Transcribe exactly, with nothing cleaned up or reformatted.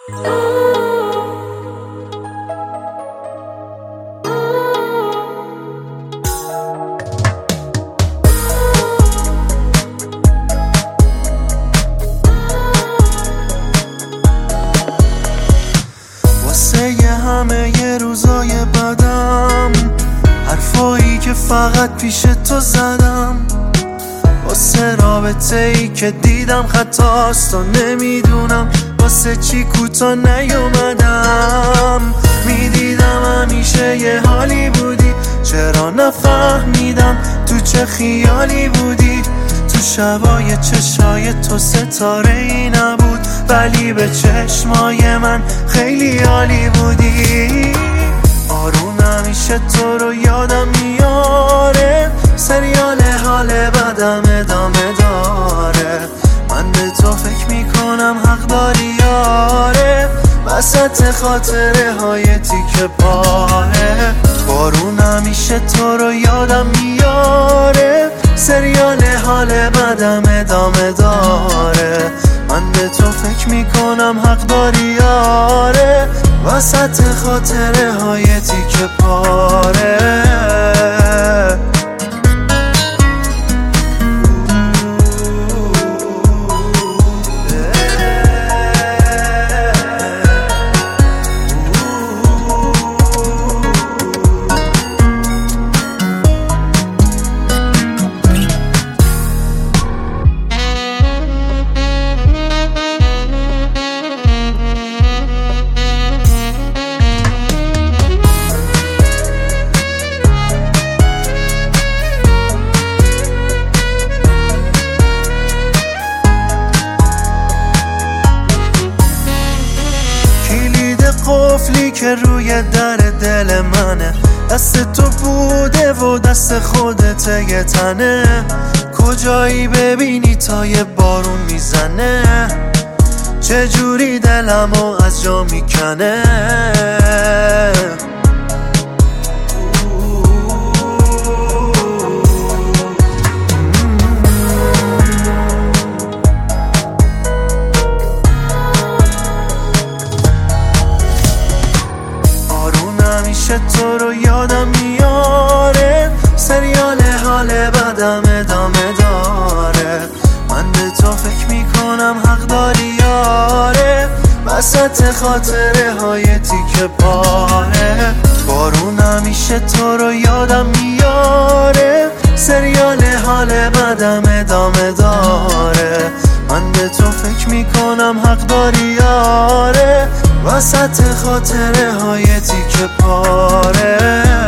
واسه همه ی روزای بدم، حرفایی که فقط پیش تو زدم، واسه رابطه ای که دیدم خطاست و نمیدونم واسه چی کوتا نیومدم. میدیدم همیشه یه حالی بودی، چرا نفهمیدم تو چه خیالی بودی. تو شبای چشای تو ستاره ای نبود، ولی به چشمای من خیلی عالی بودی. آروم همیشه تو رو یادم میاره، سریال حال بدم ادامه داره. من به تو فکر میکنم حق داری یاره، وسط خاطره های تیکه پاره. بارون همیشه تو رو یادم میاره، سریال حال بدم ادامه داره. من به تو فکر میکنم حق داری یاره، وسط خاطره های تیکه پاره. قفلی که روی در دل منه، دست تو بوده و دست خودت یه تنه. کجایی ببینی تا یه بارون میزنه، چجوری دلمو از جا میکنه. همیشه تو رو یادم میاره، سریال حال بدم ادامه داره. من به تو فکر میکنم حق داری یاره، وسط خاطره های تیکه پاره. بارون همیشه تو رو یادم میاره، سریال حال بدم ادامه داره. من به تو فکر میکنم حق داری یاره، وسط خاطره های تیکه پاره.